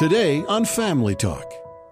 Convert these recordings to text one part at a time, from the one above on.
Today on Family Talk.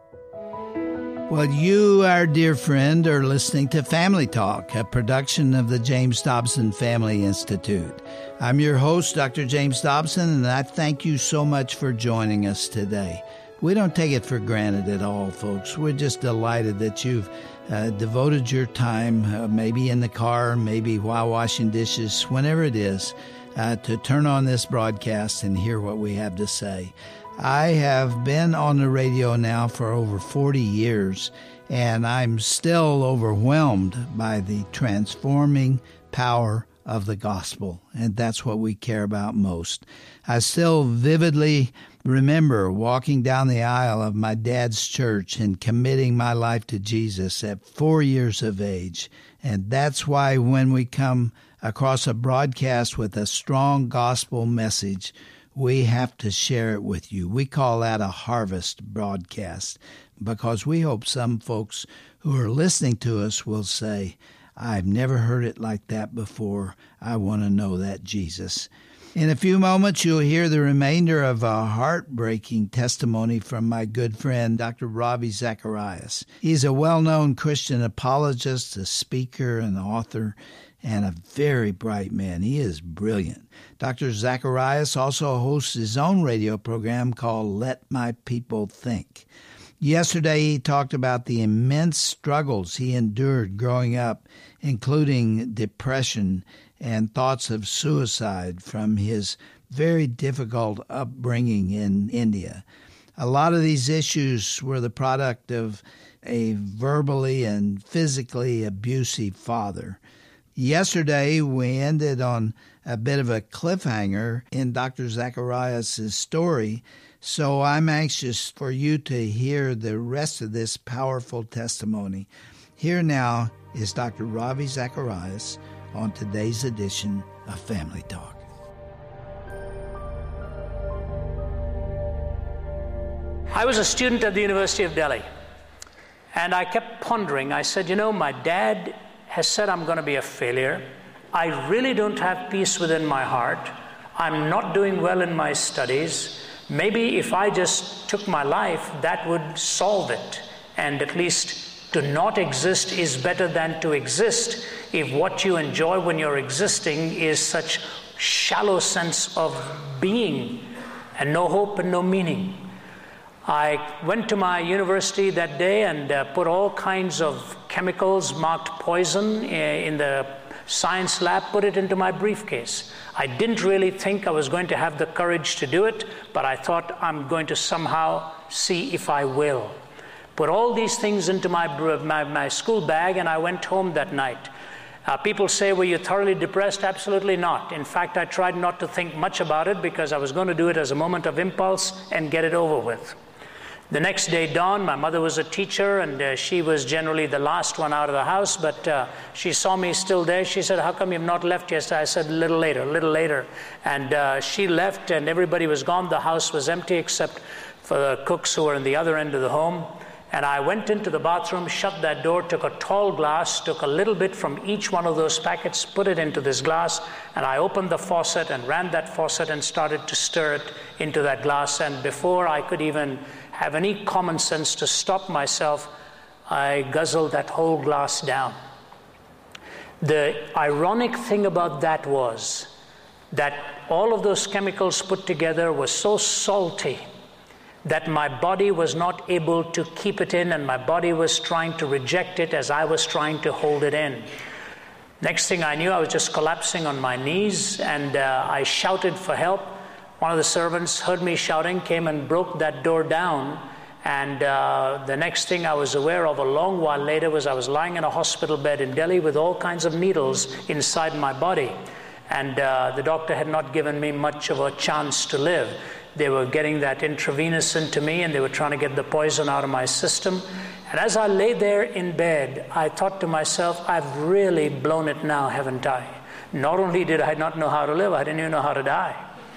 Well, you, our dear friend, are listening to Family Talk, a production of the James Dobson Family Institute. I'm your host, Dr. James Dobson, and I thank you so much for joining us today. We don't take it for granted at all, folks. We're just delighted that you've devoted your time, maybe in the car, maybe while washing dishes, whenever it is, to turn on this broadcast and hear what we have to say. I have been on the radio now for over 40 years, and I'm still overwhelmed by the transforming power of the gospel, and that's what we care about most. I still vividly remember walking down the aisle of my dad's church and committing my life to Jesus at 4 years of age, and that's why when we come across a broadcast with a strong gospel message, we have to share it with you. We call that a harvest broadcast because we hope some folks who are listening to us will say, I've never heard it like that before. I want to know that Jesus. In a few moments, you'll hear the remainder of a heartbreaking testimony from my good friend, Dr. Ravi Zacharias. He's a well-known Christian apologist, a speaker, and author, and a very bright man. He is brilliant. Dr. Zacharias also hosts his own radio program called Let My People Think. Yesterday, he talked about the immense struggles he endured growing up, including depression and thoughts of suicide from his very difficult upbringing in India. A lot of these issues were the product of a verbally and physically abusive father. Yesterday, we ended on a bit of a cliffhanger in Dr. Zacharias' story, so I'm anxious for you to hear the rest of this powerful testimony. Here now is Dr. Ravi Zacharias on today's edition of Family Talk. I was a student at the University of Delhi, and I kept pondering. I said, my dad has said I'm going to be a failure. I really don't have peace within my heart. I'm not doing well in my studies. Maybe if I just took my life, that would solve it. And at least to not exist is better than to exist if what you enjoy when you're existing is such shallow sense of being and no hope and no meaning. I went to my university that day and put all kinds of chemicals marked poison in the science lab, put it into my briefcase. I didn't really think I was going to have the courage to do it, but I thought I'm going to somehow see if I will. Put all these things into my school bag, and I went home that night. People say, were you thoroughly depressed? Absolutely not. In fact, I tried not to think much about it because I was going to do it as a moment of impulse and get it over with. The next day dawned. My mother was a teacher, and she was generally the last one out of the house, but she saw me still there. She said, how come you've not left yesterday? I said, a little later. And she left, and everybody was gone. The house was empty except for the cooks who were in the other end of the home. And I went into the bathroom, shut that door, took a tall glass, took a little bit from each one of those packets, put it into this glass, and I opened the faucet and ran that faucet and started to stir it into that glass. And before I could even have any common sense to stop myself, I guzzled that whole glass down. The ironic thing about that was that all of those chemicals put together were so salty that my body was not able to keep it in, and my body was trying to reject it as I was trying to hold it in. Next thing I knew, I was just collapsing on my knees, and I shouted for help. One of the servants heard me shouting, came and broke that door down, and the next thing I was aware of a long while later was I was lying in a hospital bed in Delhi with all kinds of needles inside my body, and the doctor had not given me much of a chance to live. They were getting that intravenous into me, and they were trying to get the poison out of my system. And as I lay there in bed, I thought to myself, I've really blown it now, haven't I? Not only did I not know how to live, I didn't even know how to die.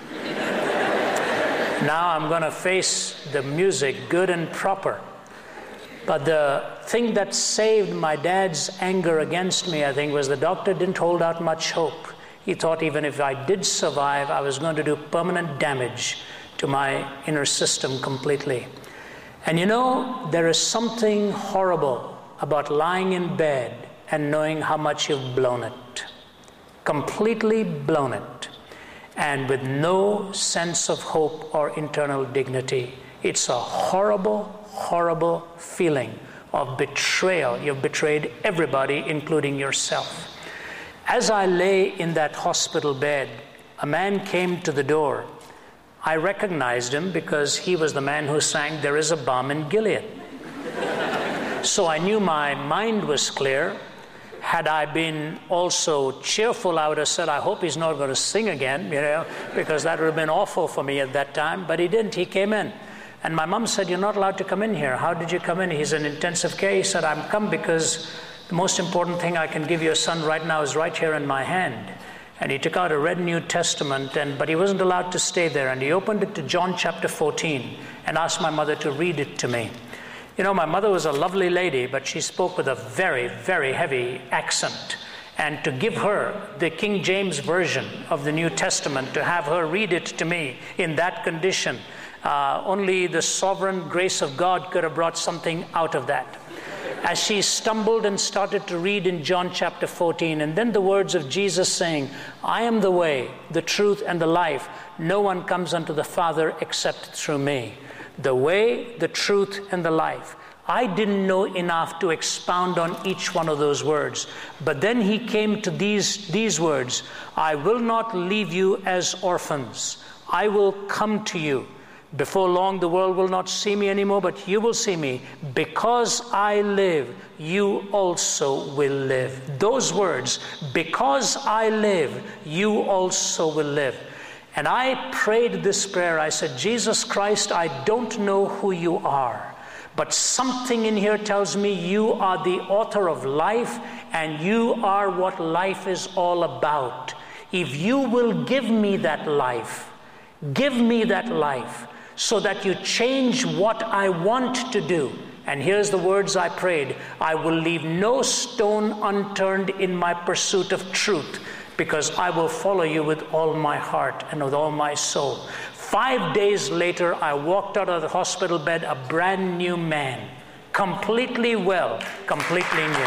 Now I'm going to face the music good and proper. But the thing that saved my dad's anger against me, I think, was the doctor didn't hold out much hope. He thought even if I did survive, I was going to do permanent damage to my inner system completely. And you know, there is something horrible about lying in bed and knowing how much you've blown it. Completely blown it. And with no sense of hope or internal dignity. It's a horrible, horrible feeling of betrayal. You've betrayed everybody, including yourself. As I lay in that hospital bed, a man came to the door. I recognized him because he was the man who sang "There is a Balm in Gilead." So I knew my mind was clear. Had I been also cheerful, I would have said, I hope he's not going to sing again, because that would have been awful for me at that time. But he didn't. He came in. And my mom said, "You're not allowed to come in here." "How did you come in?" "He's in intensive care." He said, "I'm come because the most important thing I can give your son right now is right here in my hand." And he took out a red New Testament, but he wasn't allowed to stay there. And he opened it to John chapter 14 and asked my mother to read it to me. You know, my mother was a lovely lady, but she spoke with a very, very heavy accent. And to give her the King James Version of the New Testament, to have her read it to me in that condition, only the sovereign grace of God could have brought something out of that. As she stumbled and started to read in John chapter 14, and then the words of Jesus saying, "I am the way, the truth, and the life. No one comes unto the Father except through me." The way, the truth, and the life. I didn't know enough to expound on each one of those words. But then he came to these words, "I will not leave you as orphans. I will come to you. Before long, the world will not see me anymore, but you will see me. Because I live, you also will live." Those words, "because I live, you also will live." And I prayed this prayer. I said, "Jesus Christ, I don't know who you are, but something in here tells me you are the author of life, and you are what life is all about. If you will give me that life, so that you change what I want to do." And here's the words I prayed: "I will leave no stone unturned in my pursuit of truth, because I will follow you with all my heart and with all my soul." 5 days later, I walked out of the hospital bed a brand new man, completely well, completely new.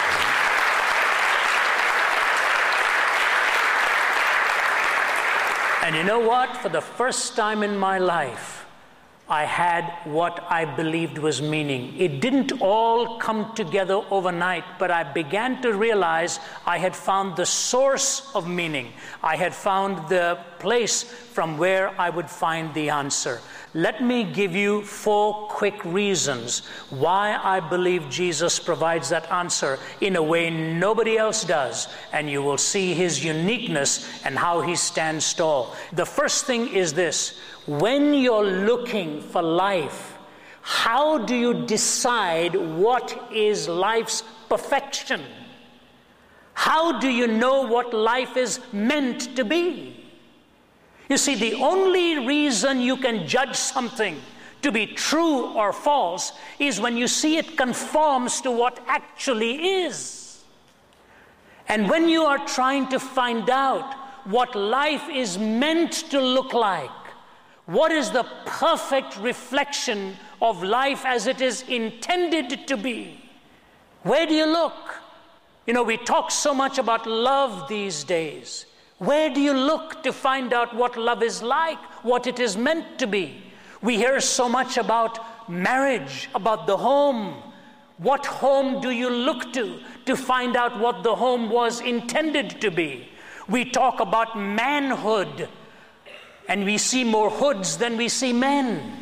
And you know what? For the first time in my life, I had what I believed was meaning. It didn't all come together overnight, but I began to realize I had found the source of meaning. I had found the place from where I would find the answer. Let me give you 4 quick reasons why I believe Jesus provides that answer in a way nobody else does, and you will see his uniqueness and how he stands tall. The first thing is this: when you're looking for life, how do you decide what is life's perfection? How do you know what life is meant to be? You see, the only reason you can judge something to be true or false is when you see it conforms to what actually is. And when you are trying to find out what life is meant to look like, what is the perfect reflection of life as it is intended to be, where do you look? You know, we talk so much about love these days. Where do you look to find out what love is like, what it is meant to be? We hear so much about marriage, about the home. What home do you look to find out what the home was intended to be? We talk about manhood, and we see more hoods than we see men.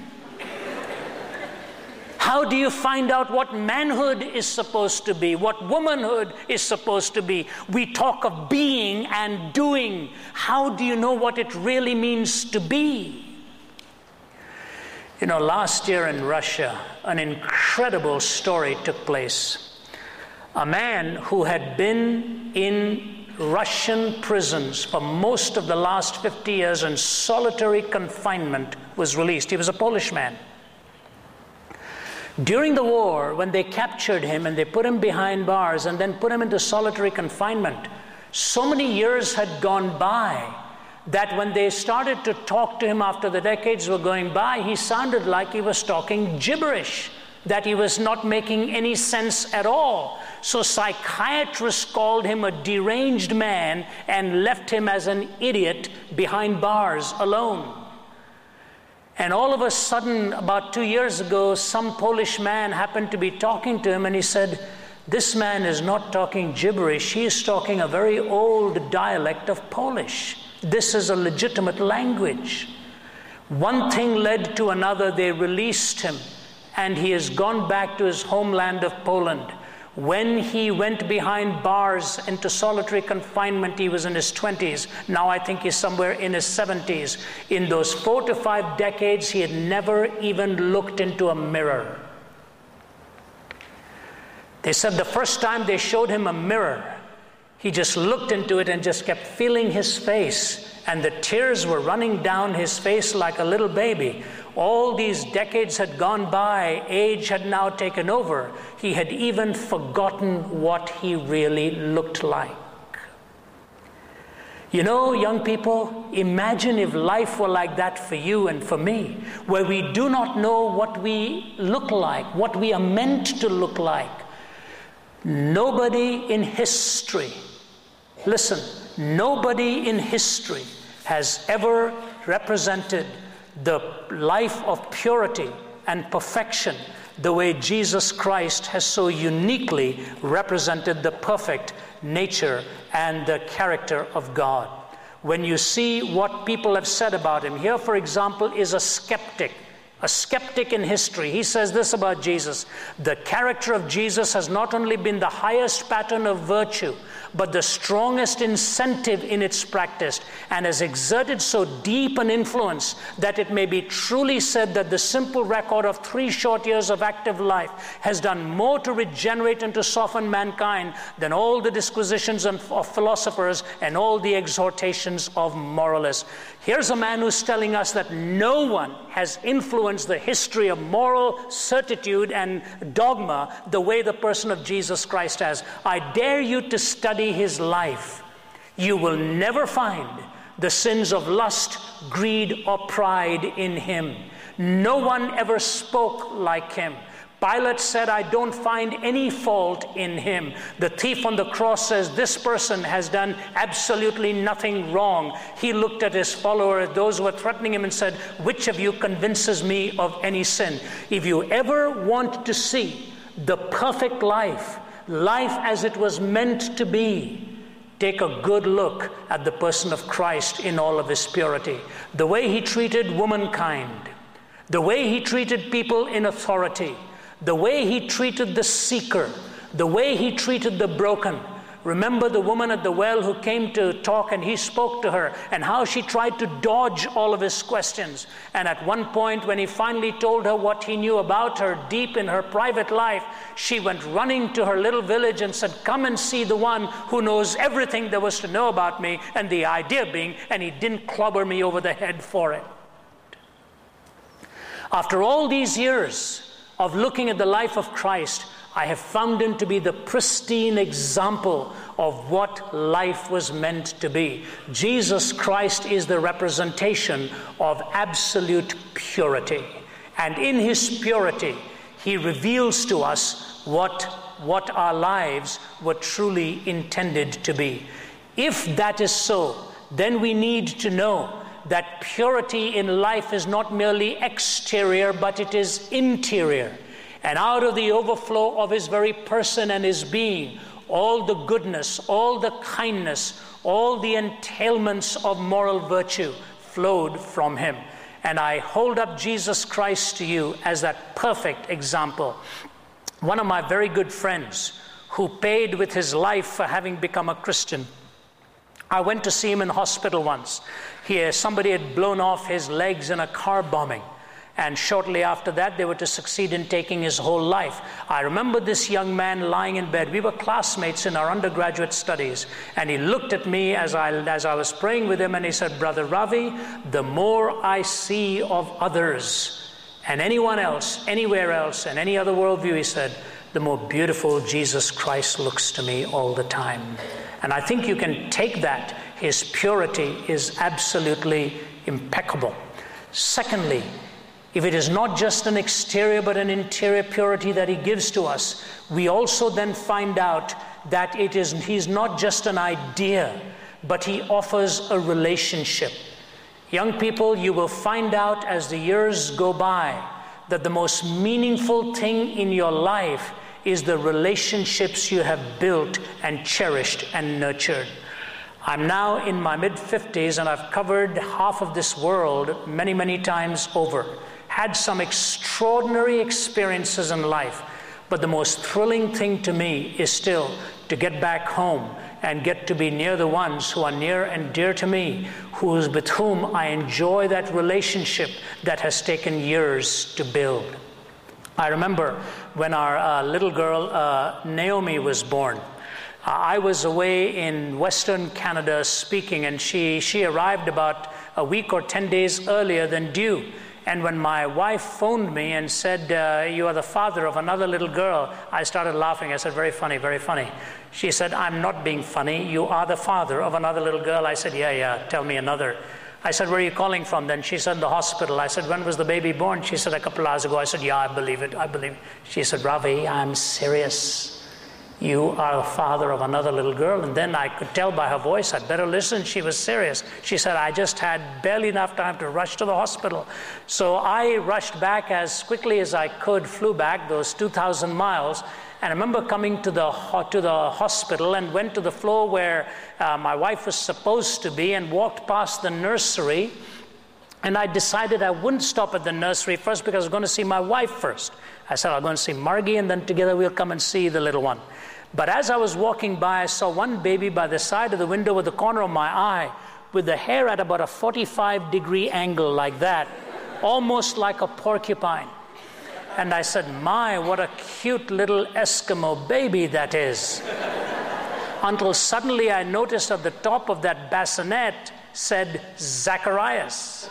How do you find out what manhood is supposed to be, what womanhood is supposed to be? We talk of being and doing. How do you know what it really means to be? You know, last year in Russia, an incredible story took place. A man who had been in Russian prisons for most of the last 50 years in solitary confinement was released. He was a Polish man. During the war, when they captured him and they put him behind bars and then put him into solitary confinement, so many years had gone by that when they started to talk to him after the decades were going by, he sounded like he was talking gibberish, that he was not making any sense at all. So psychiatrists called him a deranged man and left him as an idiot behind bars alone. And all of a sudden, about 2 years ago, some Polish man happened to be talking to him, and he said, "This man is not talking gibberish, he is talking a very old dialect of Polish. This is a legitimate language." One thing led to another. They released him, and he has gone back to his homeland of Poland. When he went behind bars into solitary confinement, he was in his 20s. Now I think he's somewhere in his 70s. In those 4 to 5 decades, he had never even looked into a mirror. They said the first time they showed him a mirror, he just looked into it and just kept feeling his face, and the tears were running down his face like a little baby. All these decades had gone by, age had now taken over. He had even forgotten what he really looked like. You know, young people, imagine if life were like that for you and for me, where we do not know what we look like, what we are meant to look like. Nobody in history, listen, nobody in history has ever represented the life of purity and perfection the way Jesus Christ has so uniquely represented the perfect nature and the character of God. When you see what people have said about him, here, for example, is a skeptic in history. He says this about Jesus: the character of Jesus has not only been the highest pattern of virtue, but the strongest incentive in its practice, and has exerted so deep an influence that it may be truly said that the simple record of 3 short years of active life has done more to regenerate and to soften mankind than all the disquisitions of philosophers and all the exhortations of moralists. Here's a man who's telling us that no one has influenced the history of moral certitude and dogma the way the person of Jesus Christ has. I dare you to study his life. You will never find the sins of lust, greed, or pride in him. No one ever spoke like him. Pilate said, "I don't find any fault in him." The thief on the cross says, "This person has done absolutely nothing wrong." He looked at his followers, those who were threatening him, and said, "Which of you convinces me of any sin?" If you ever want to see the perfect life as it was meant to be, take a good look at the person of Christ in all of his purity. The way he treated womankind, the way he treated people in authority, the way he treated the seeker, the way he treated the broken. Remember the woman at the well who came to talk, and he spoke to her, and how she tried to dodge all of his questions. And at one point, when he finally told her what he knew about her deep in her private life, she went running to her little village and said, "Come and see the one who knows everything there was to know about me," and the idea being, and he didn't clobber me over the head for it. After all these years of looking at the life of Christ, I have found him to be the pristine example of what life was meant to be. Jesus Christ is the representation of absolute purity. And in his purity, he reveals to us what our lives were truly intended to be. If that is so, then we need to know that purity in life is not merely exterior, but it is interior. And out of the overflow of his very person and his being, all the goodness, all the kindness, all the entailments of moral virtue flowed from him. And I hold up Jesus Christ to you as that perfect example. One of my very good friends, who paid with his life for having become a Christian, I went to see him in hospital once. Somebody had blown off his legs in a car bombing. And shortly after that, they were to succeed in taking his whole life. I remember this young man lying in bed. We were classmates in our undergraduate studies. And he looked at me as I was praying with him, and he said, "Brother Ravi, the more I see of others and anyone else, anywhere else, and any other worldview," he said, "the more beautiful Jesus Christ looks to me all the time." And I think you can take that his purity is absolutely impeccable. Secondly, if it is not just an exterior but an interior purity that he gives to us, we also then find out that he's not just an idea, but he offers a relationship. Young people, you will find out as the years go by that the most meaningful thing in your life is the relationships you have built and cherished and nurtured. I'm now in my mid-50s and I've covered half of this world many, many times over. Had some extraordinary experiences in life, but the most thrilling thing to me is still to get back home and get to be near the ones who are near and dear to me, with whom I enjoy that relationship that has taken years to build. I remember when our little girl Naomi was born. I was away in Western Canada speaking, and she arrived about a week or 10 days earlier than due. And when my wife phoned me and said, you are the father of another little girl, I started laughing. I said, very funny, very funny. She said, I'm not being funny. You are the father of another little girl. I said, yeah, tell me another. I said, where are you calling from then? She said, the hospital. I said, when was the baby born? She said, a couple hours ago. I said, yeah, I believe it. She said, Ravi, I'm serious. You are the father of another little girl. And then I could tell by her voice, I'd better listen. She was serious. She said, I just had barely enough time to rush to the hospital. So I rushed back as quickly as I could, flew back those 2,000 miles. And I remember coming to the hospital and went to the floor where my wife was supposed to be and walked past the nursery. And I decided I wouldn't stop at the nursery first because I was going to see my wife first. I said, I'm going to see Margie, and then together we'll come and see the little one. But as I was walking by, I saw one baby by the side of the window with the corner of my eye, with the hair at about a 45-degree angle like that, almost like a porcupine. And I said, my, what a cute little Eskimo baby that is. Until suddenly I noticed at the top of that bassinet said Zacharias.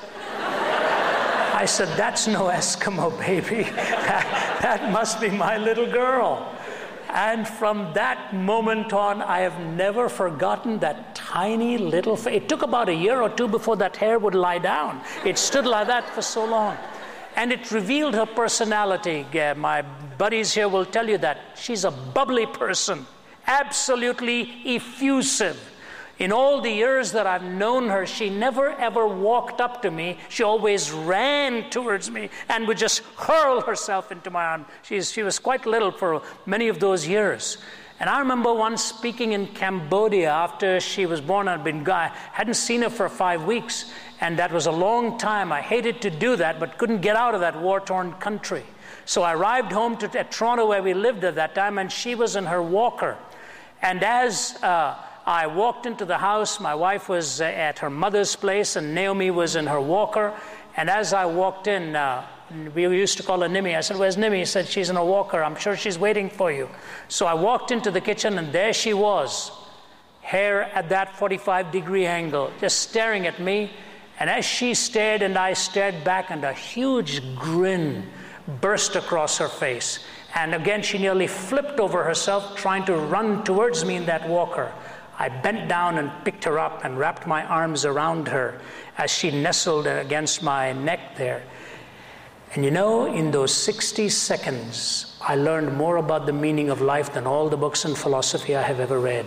I said, that's no Eskimo baby. That must be my little girl. And from that moment on, I have never forgotten that tiny little face. It took about a year or two before that hair would lie down. It stood like that for so long. And it revealed her personality. My buddies here will tell you that. She's a bubbly person, absolutely effusive. In all the years that I've known her, she never ever walked up to me. She always ran towards me and would just hurl herself into my arms. She was quite little for many of those years. And I remember once speaking in Cambodia after she was born. I hadn't seen her for 5 weeks, and that was a long time. I hated to do that, but couldn't get out of that war-torn country. So I arrived home at Toronto, where we lived at that time, and she was in her walker. And as I walked into the house, my wife was at her mother's place, and Naomi was in her walker. And as I walked in, we used to call her Nimi. I said, where's Nimi? He said, she's in her walker. I'm sure she's waiting for you. So I walked into the kitchen, and there she was, hair at that 45-degree angle, just staring at me. And as she stared and I stared back, and a huge grin burst across her face. And again, she nearly flipped over herself, trying to run towards me in that walker. I bent down and picked her up and wrapped my arms around her as she nestled against my neck there. And you know, in those 60 seconds, I learned more about the meaning of life than all the books in philosophy I have ever read.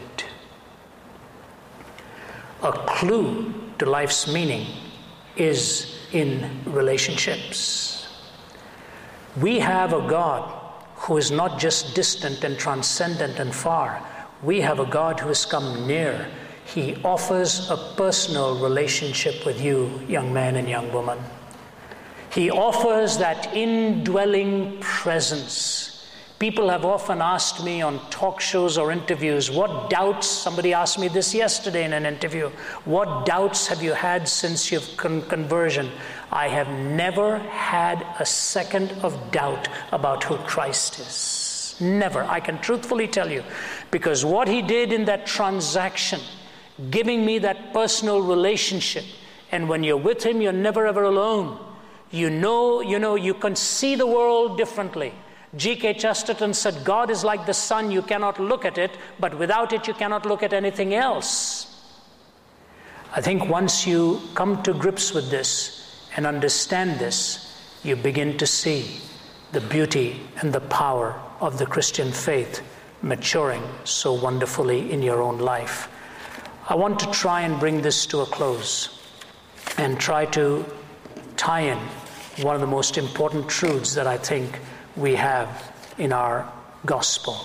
A clue to life's meaning is in relationships. We have a God who is not just distant and transcendent and far. We have a God who has come near. He offers a personal relationship with you, young man and young woman. He offers that indwelling presence. People have often asked me on talk shows or interviews, what doubts, somebody asked me this yesterday in an interview, what doubts have you had since your conversion? I have never had a second of doubt about who Christ is. Never. I can truthfully tell you, because what he did in that transaction, giving me that personal relationship, and when you're with him, you're never ever alone. You know, you can see the world differently. G.K. Chesterton said, God is like the sun, you cannot look at it, but without it you cannot look at anything else. I think once you come to grips with this and understand this, you begin to see the beauty and the power of the Christian faith maturing so wonderfully in your own life. I want to try and bring this to a close and try to tie in one of the most important truths that I think we have in our gospel.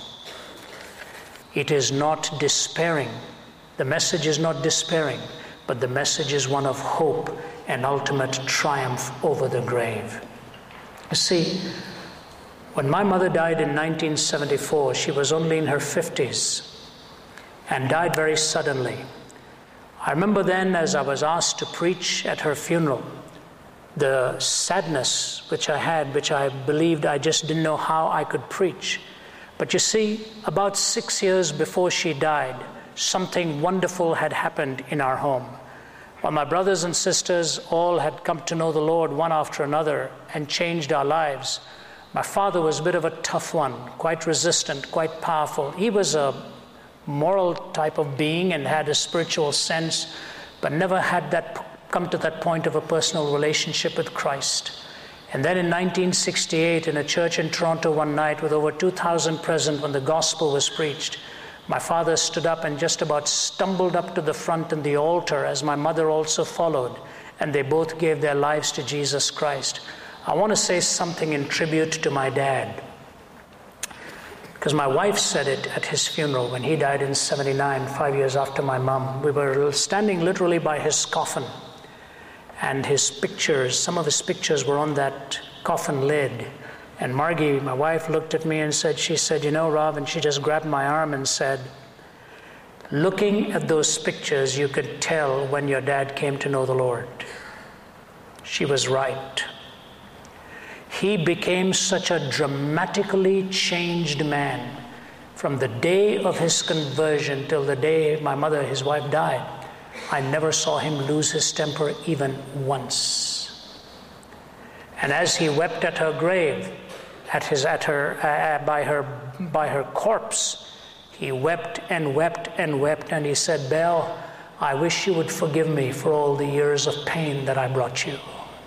It is not despairing. The message is not despairing, but the message is one of hope and ultimate triumph over the grave. You see, when my mother died in 1974, she was only in her 50s and died very suddenly. I remember then, as I was asked to preach at her funeral, the sadness which I had, which I believed I just didn't know how I could preach. But you see, about 6 years before she died, something wonderful had happened in our home. While my brothers and sisters all had come to know the Lord one after another and changed our lives, my father was a bit of a tough one, quite resistant, quite powerful. He was a moral type of being and had a spiritual sense, but never had that come to that point of a personal relationship with Christ. And then in 1968, in a church in Toronto one night with over 2,000 present when the gospel was preached, my father stood up and just about stumbled up to the front in the altar as my mother also followed, and they both gave their lives to Jesus Christ. I want to say something in tribute to my dad, because my wife said it at his funeral when he died in 79, 5 years after my mom. We were standing literally by his coffin, and his pictures, some of his pictures were on that coffin lid. And Margie, my wife, looked at me and she said, you know, Rob, and she just grabbed my arm and said, looking at those pictures, you could tell when your dad came to know the Lord. She was right. He became such a dramatically changed man from the day of his conversion till the day my mother, his wife, died. I never saw him lose his temper even once. And as he wept at her grave, by her corpse, he wept and wept and wept, and he said, Belle, I wish you would forgive me for all the years of pain that I brought you.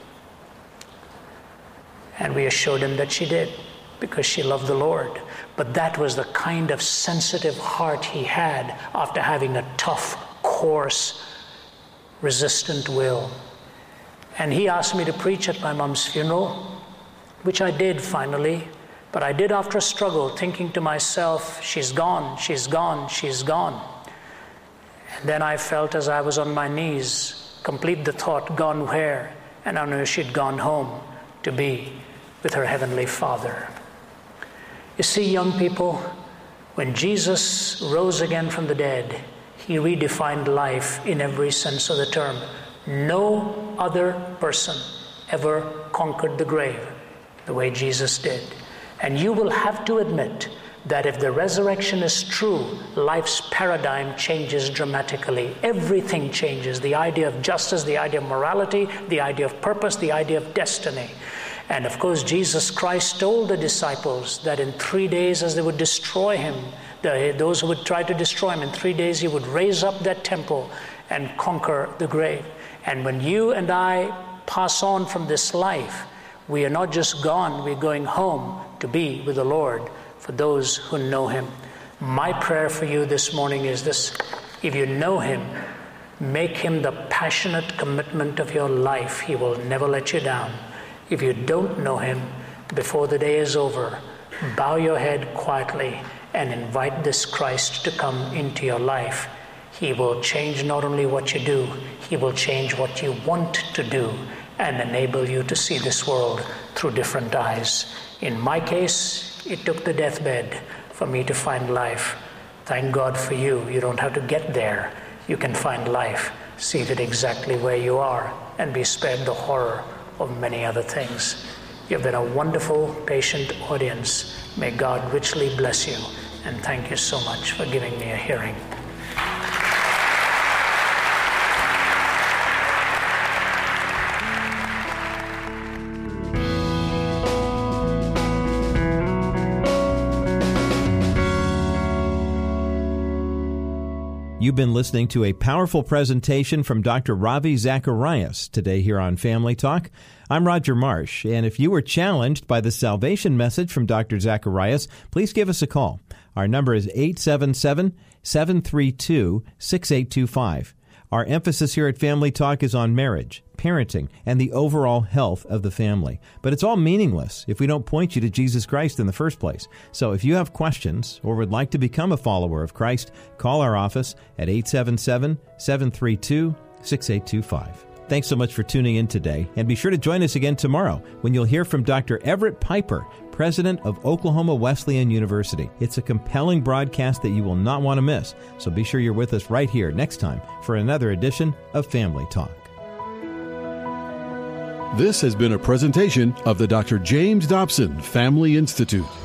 And we assured him that she did, because she loved the Lord. But that was the kind of sensitive heart he had after having a tough, coarse, resistant will. And he asked me to preach at my mom's funeral, which I did finally, but I did after a struggle, thinking to myself, she's gone, she's gone, she's gone. And then I felt as I was on my knees, complete the thought, gone where? And I knew she'd gone home to be with her Heavenly Father. You see, young people, when Jesus rose again from the dead, he redefined life in every sense of the term. No other person ever conquered the grave the way Jesus did. And you will have to admit that if the resurrection is true, life's paradigm changes dramatically. Everything changes. The idea of justice, the idea of morality, the idea of purpose, the idea of destiny. And of course, Jesus Christ told the disciples that in 3 days, as they would destroy him, those who would try to destroy him, in 3 days he would raise up that temple and conquer the grave. And when you and I pass on from this life, we are not just gone, we're going home to be with the Lord for those who know him. My prayer for you this morning is this: if you know him, make him the passionate commitment of your life. He will never let you down. If you don't know him, before the day is over, bow your head quietly and invite this Christ to come into your life. He will change not only what you do, he will change what you want to do and enable you to see this world through different eyes. In my case, it took the deathbed for me to find life. Thank God for you. You don't have to get there. You can find life seated exactly where you are and be spared the horror of many other things. You've been a wonderful, patient audience. May God richly bless you, and thank you so much for giving me a hearing. You've been listening to a powerful presentation from Dr. Ravi Zacharias today here on Family Talk. I'm Roger Marsh, and if you were challenged by the salvation message from Dr. Zacharias, please give us a call. Our number is 877-732-6825. Our emphasis here at Family Talk is on marriage, parenting, and the overall health of the family. But it's all meaningless if we don't point you to Jesus Christ in the first place. So if you have questions or would like to become a follower of Christ, call our office at 877-732-6825. Thanks so much for tuning in today, and be sure to join us again tomorrow when you'll hear from Dr. Everett Piper, president of Oklahoma Wesleyan University. It's a compelling broadcast that you will not want to miss, so be sure you're with us right here next time for another edition of Family Talk. This has been a presentation of the Dr. James Dobson Family Institute.